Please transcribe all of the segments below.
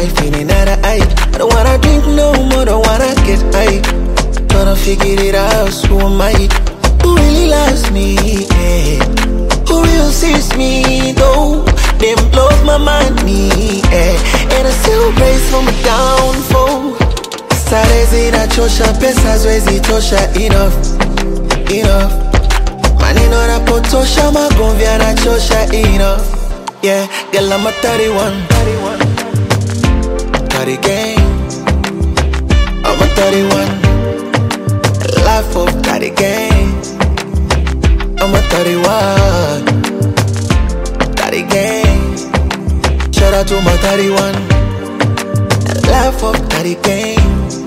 life in another eye. I don't wanna drink no more, don't wanna get high. Tryna figure it out, who am I? Who really loves me, yeah? Who really sees me, though? Them blows my money, yeah. And I still praise for my downfall. Sarezi na chosha, pesa zwezi tosha, enough, enough. Maneno na potosha, magomvi yanachosha, enough. Yeah, girl, I'm a 31 30 gang. I'm a 31 life of 30 gang. I'm a 31 30 gang. Shout out to my 31 life of 30 gang.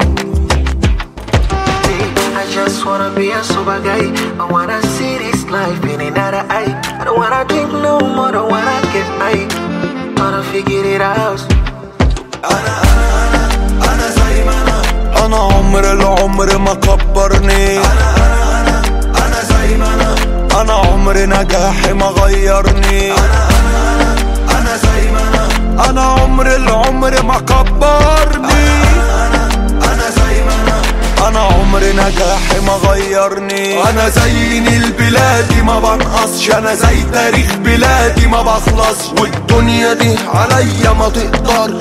I just wanna be a super guy. I wanna see this life in another eye. I don't wanna drink no more, don't wanna get high. Wanna figure it out. أنا زي ما أنا عمر العمر ما كبرني. أنا زي ما أنا عمر نجاحي ما غيرني. أنا زي ما أنا عمر العمر ما كبرني. أنا زي ما أنا عمر نجاحي ما غيرني. أنا زي نيل بلادي ما بنقصش. أنا زي تاريخ بلادي ما بخلص. والدنيا دي عليا ما تقدرش.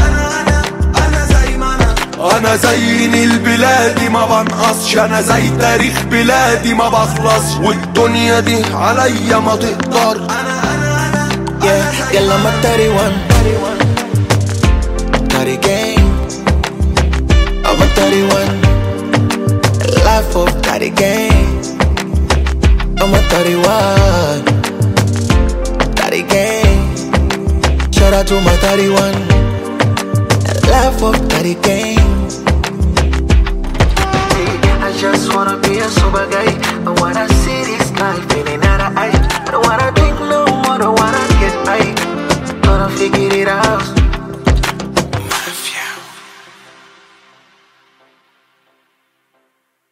أنا زي نيل بلادي ما بنقصش. أنا زي تاريخ بلادي ما بخلص. والدنيا دي عليا ما تقدر. Yeah, girl, I'm a 31 30 gang. I'm a 31 life of 30 gang. I'm a 31 30 gang. Shout out to my 31 life of 30 gang. I just wanna be a super guy. I wanna